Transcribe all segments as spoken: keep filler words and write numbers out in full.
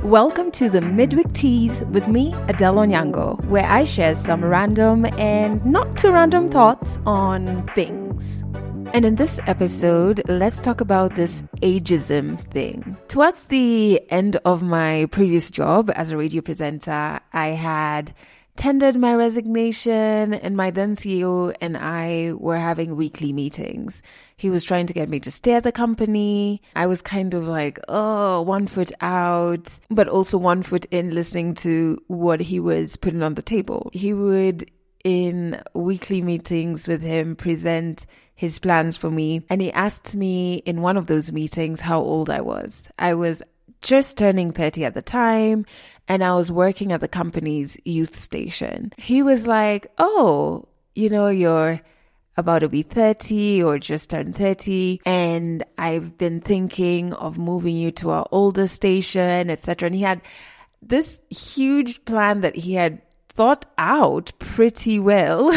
Welcome to the Midweek Teas with me, Adele Onyango, where I share some random and not too random thoughts on things. And in this episode, let's talk about this ageism thing. Towards the end of my previous job as a radio presenter, I had tendered my resignation, and my then C E O and I were having weekly meetings. He was trying to get me to stay at the company. I was kind of like, oh, one foot out, but also one foot in, listening to what he was putting on the table. He would, in weekly meetings with him, present his plans for me. And he asked me in one of those meetings how old I was. I was just turning thirty at the time, and I was working at the company's youth station. He was like, oh, you know, you're about to be thirty or just turned thirty, and I've been thinking of moving you to our older station, et cetera. And he had this huge plan that he had thought out pretty well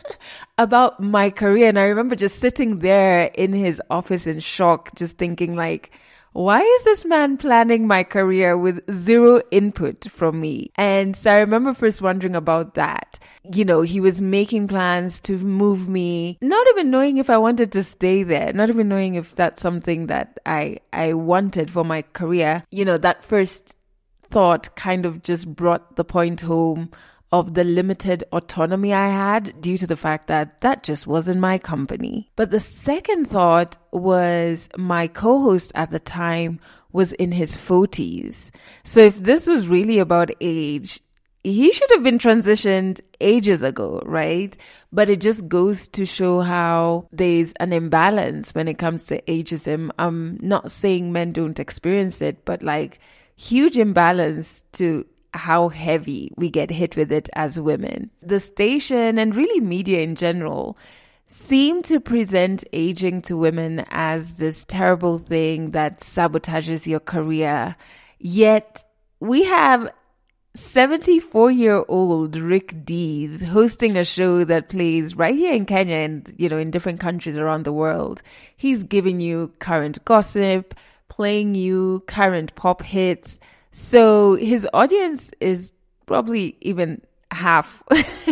about my career. And I remember just sitting there in his office in shock, just thinking like, why is this man planning my career with zero input from me? And so I remember first wondering about that. You know, he was making plans to move me, not even knowing if I wanted to stay there, not even knowing if that's something that I, I wanted for my career. You know, that first thought kind of just brought the point home of the limited autonomy I had due to the fact that that just wasn't my company. But the second thought was my co-host at the time was in his forties. So if this was really about age, he should have been transitioned ages ago, right? But it just goes to show how there's an imbalance when it comes to ageism. I'm not saying men don't experience it, but like huge imbalance to how heavy we get hit with it as women. The station and really media in general seem to present aging to women as this terrible thing that sabotages your career. Yet we have seventy-four-year-old Rick Dees hosting a show that plays right here in Kenya and, you know, in different countries around the world. He's giving you current gossip, playing you current pop hits. So his audience is probably even half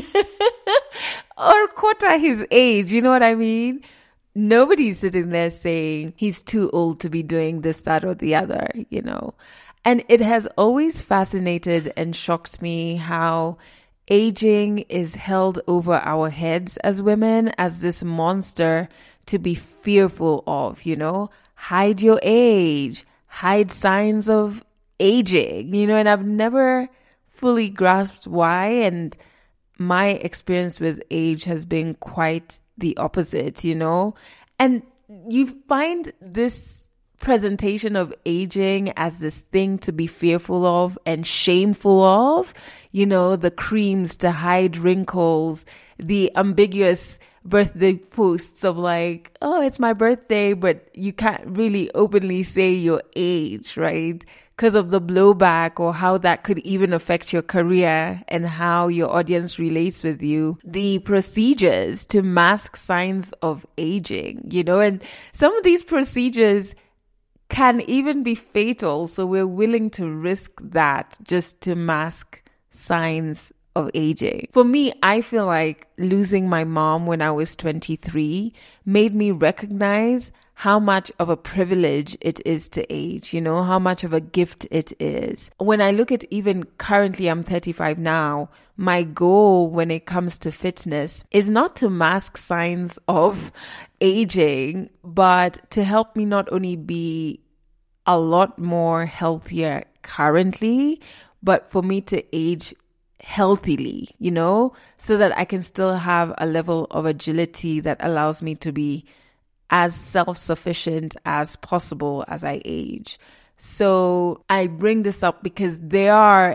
or quarter his age. You know what I mean? Nobody's sitting there saying he's too old to be doing this, that, or the other, you know. And it has always fascinated and shocked me how aging is held over our heads as women as this monster to be fearful of, you know. Hide your age, hide signs of aging, you know, and I've never fully grasped why. And my experience with age has been quite the opposite, you know. And you find this presentation of aging as this thing to be fearful of and shameful of, you know, the creams to hide wrinkles, the ambiguous birthday posts of like, oh, it's my birthday, but you can't really openly say your age, right? Because of the blowback or how that could even affect your career and how your audience relates with you. The procedures to mask signs of aging, you know, and some of these procedures can even be fatal. So we're willing to risk that just to mask signs of aging. For me, I feel like losing my mom when I was twenty-three made me recognize how much of a privilege it is to age, you know, how much of a gift it is. When I look at even currently, I'm thirty-five now, my goal when it comes to fitness is not to mask signs of aging, but to help me not only be a lot more healthier currently, but for me to age healthily, you know, so that I can still have a level of agility that allows me to be as self-sufficient as possible as I age. So I bring this up because there are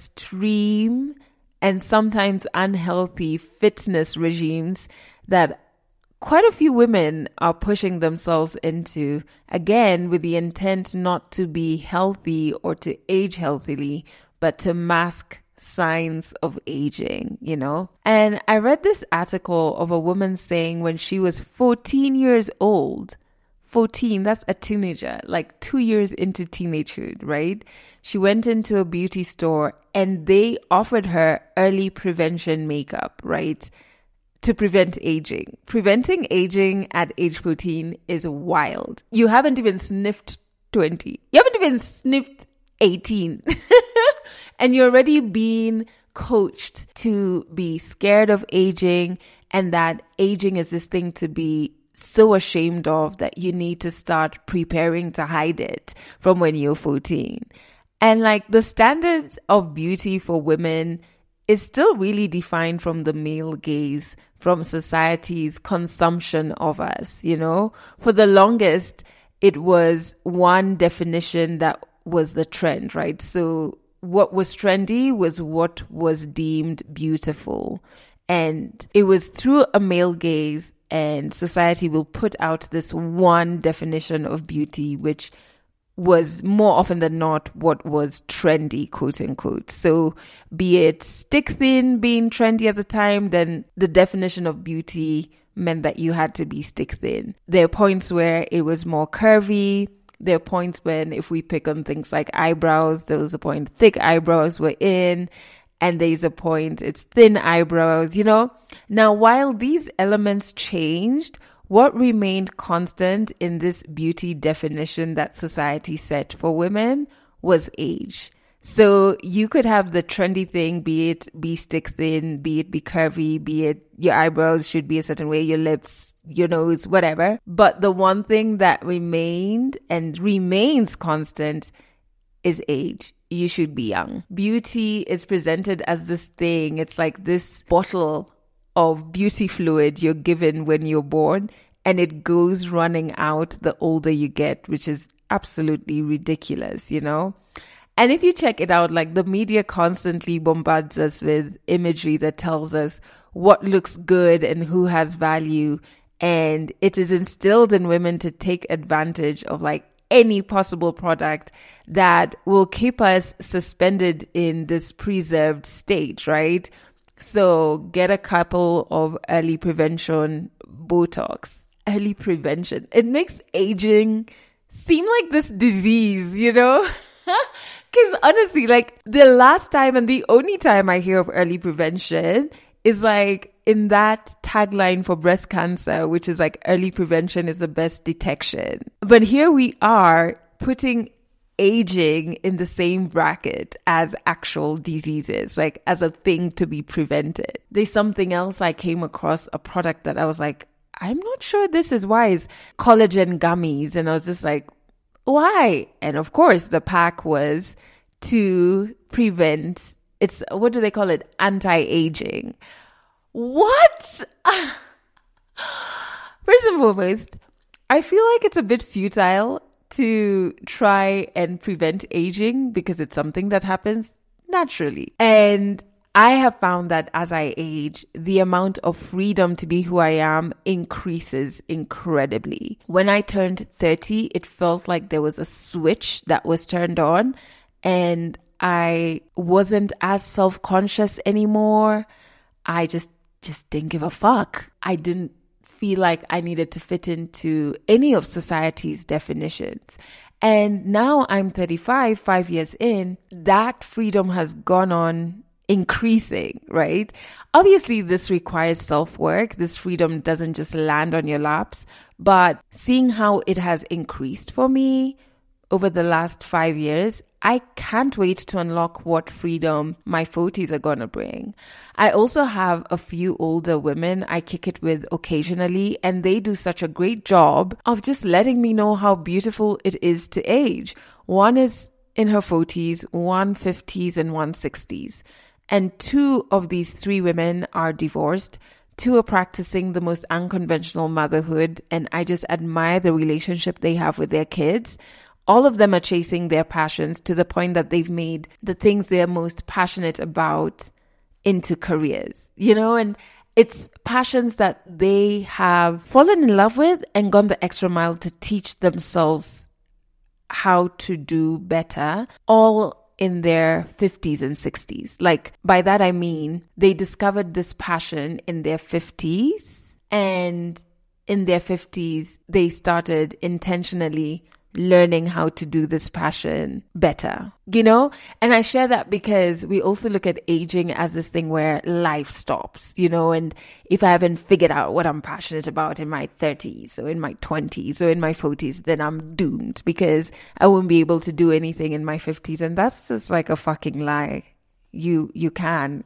extreme and sometimes unhealthy fitness regimes that quite a few women are pushing themselves into, again, with the intent not to be healthy or to age healthily, but to mask signs of aging, you know? And I read this article of a woman saying when she was fourteen years old, fourteen, that's a teenager, like two years into teenagehood, right? She went into a beauty store and they offered her early prevention makeup, right? To prevent aging. Preventing aging at age fourteen is wild. You haven't even sniffed twenty. You haven't even sniffed eighteen. And you're already being coached to be scared of aging, and that aging is this thing to be so ashamed of that you need to start preparing to hide it from when you're fourteen. And like the standards of beauty for women is still really defined from the male gaze, from society's consumption of us, you know? For the longest, it was one definition that was the trend, right? So what was trendy was what was deemed beautiful. And it was through a male gaze, and society will put out this one definition of beauty, which was more often than not what was trendy, quote unquote. So be it stick thin being trendy at the time, then the definition of beauty meant that you had to be stick thin. There are points where it was more curvy. There are points when, if we pick on things like eyebrows, there was a point thick eyebrows were in, and there's a point it's thin eyebrows, you know? Now, while these elements changed, what remained constant in this beauty definition that society set for women was age. So you could have the trendy thing, be it be stick thin, be it be curvy, be it your eyebrows should be a certain way, your lips, your nose, whatever. But the one thing that remained and remains constant is age. You should be young. Beauty is presented as this thing. It's like this bottle of beauty fluid you're given when you're born, and it goes running out the older you get, which is absolutely ridiculous, you know? And if you check it out, like the media constantly bombards us with imagery that tells us what looks good and who has value. And it is instilled in women to take advantage of like any possible product that will keep us suspended in this preserved state, right? So get a couple of early prevention Botox. Early prevention. It makes aging seem like this disease, you know? Because honestly, like the last time and the only time I hear of early prevention is like in that tagline for breast cancer, which is like early prevention is the best detection. But here we are putting aging in the same bracket as actual diseases, like as a thing to be prevented. There's something else I came across, a product that I was like, I'm not sure this is wise. Collagen gummies. And I was just like, why? And of course, the pack was to prevent, it's, what do they call it? Anti-aging. What? First and foremost, I feel like it's a bit futile to try and prevent aging because it's something that happens naturally. And I have found that as I age, the amount of freedom to be who I am increases incredibly. When I turned thirty, it felt like there was a switch that was turned on and I wasn't as self-conscious anymore. I just, just didn't give a fuck. I didn't feel like I needed to fit into any of society's definitions. And now I'm thirty-five, five years in, that freedom has gone on increasing, right? Obviously, this requires self-work. This freedom doesn't just land on your laps, but seeing how it has increased for me over the last five years, I can't wait to unlock what freedom my forties are going to bring. I also have a few older women I kick it with occasionally, and they do such a great job of just letting me know how beautiful it is to age. One is in her forties, one fifties, and one sixties. And two of these three women are divorced. Two are practicing the most unconventional motherhood, and I just admire the relationship they have with their kids. All of them are chasing their passions to the point that they've made the things they're most passionate about into careers, you know, and it's passions that they have fallen in love with and gone the extra mile to teach themselves how to do better, all in their fifties and sixties. Like by that, I mean, they discovered this passion in their fifties and in their fifties, they started intentionally learning how to do this passion better, you know? And I share that because we also look at aging as this thing where life stops, you know? And if I haven't figured out what I'm passionate about in my thirties or in my twenties or in my forties, then I'm doomed because I won't be able to do anything in my fifties. And that's just like a fucking lie. You, you can.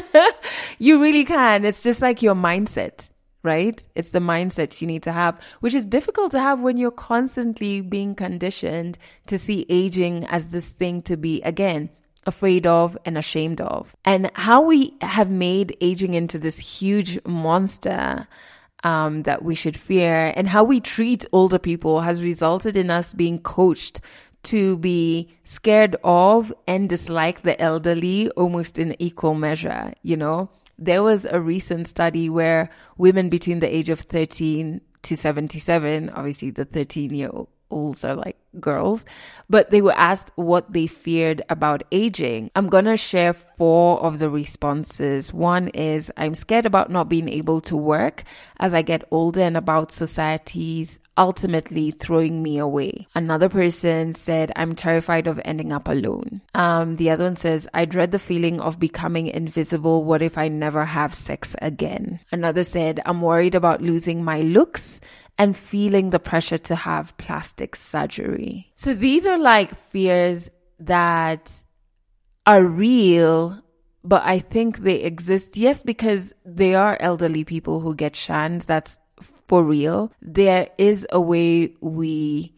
You really can. It's just like your mindset. Right? It's the mindset you need to have, which is difficult to have when you're constantly being conditioned to see aging as this thing to be, again, afraid of and ashamed of. And how we have made aging into this huge monster um, that we should fear, and how we treat older people has resulted in us being coached to be scared of and dislike the elderly almost in equal measure, you know? There was a recent study where women between the age of thirteen to seventy-seven, obviously the thirteen-year-olds are like girls, but they were asked what they feared about aging. I'm going to share four of the responses. One is, I'm scared about not being able to work as I get older and about society's ultimately throwing me away. Another person said, I'm terrified of ending up alone. Um, the other one says, I dread the feeling of becoming invisible. What if I never have sex again? Another said, I'm worried about losing my looks and feeling the pressure to have plastic surgery. So these are like fears that are real, but I think they exist. Yes, because they are elderly people who get shunned. That's for real. There is a way we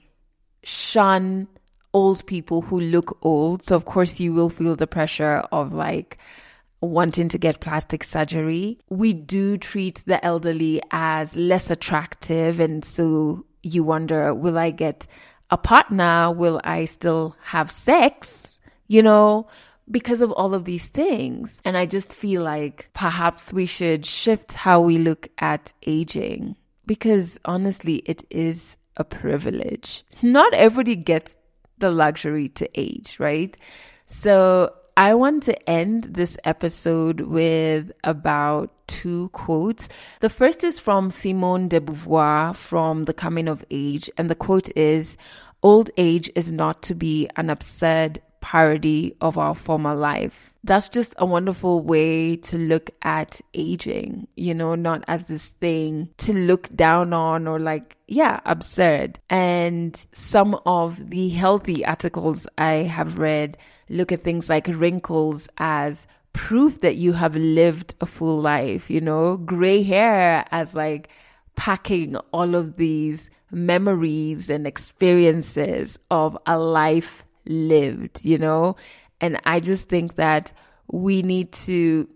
shun old people who look old. So of course you will feel the pressure of like wanting to get plastic surgery. We do treat the elderly as less attractive. And so you wonder, will I get a partner? Will I still have sex? You know, because of all of these things. And I just feel like perhaps we should shift how we look at aging. Because honestly, it is a privilege. Not everybody gets the luxury to age, right? So I want to end this episode with about two quotes. The first is from Simone de Beauvoir from The Coming of Age. And the quote is, old age is not to be an absurd parody of our former life. That's just a wonderful way to look at aging, you know, not as this thing to look down on or like, yeah, absurd. And some of the healthy articles I have read look at things like wrinkles as proof that you have lived a full life, you know, gray hair as like packing all of these memories and experiences of a life lived, you know. And I just think that we need to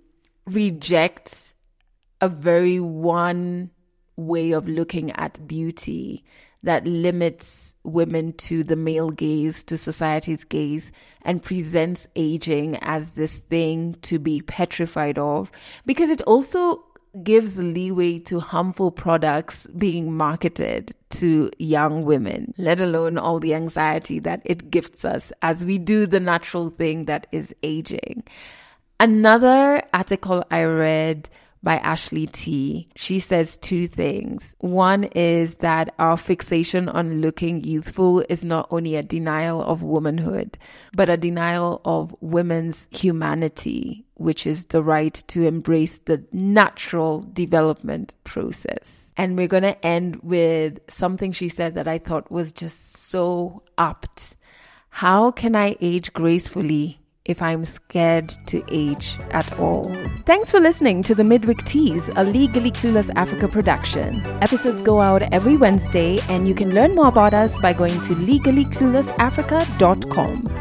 reject a very one way of looking at beauty that limits women to the male gaze, to society's gaze, and presents aging as this thing to be petrified of, because it also gives leeway to harmful products being marketed to young women, let alone all the anxiety that it gifts us as we do the natural thing that is aging. Another article I read by Ashley T, she says two things. One is that our fixation on looking youthful is not only a denial of womanhood, but a denial of women's humanity, which is the right to embrace the natural development process. And we're going to end with something she said that I thought was just so apt. How can I age gracefully if I'm scared to age at all? Thanks for listening to the Midweek Tease, a Legally Clueless Africa production. Episodes go out every Wednesday, and you can learn more about us by going to legally clueless africa dot com.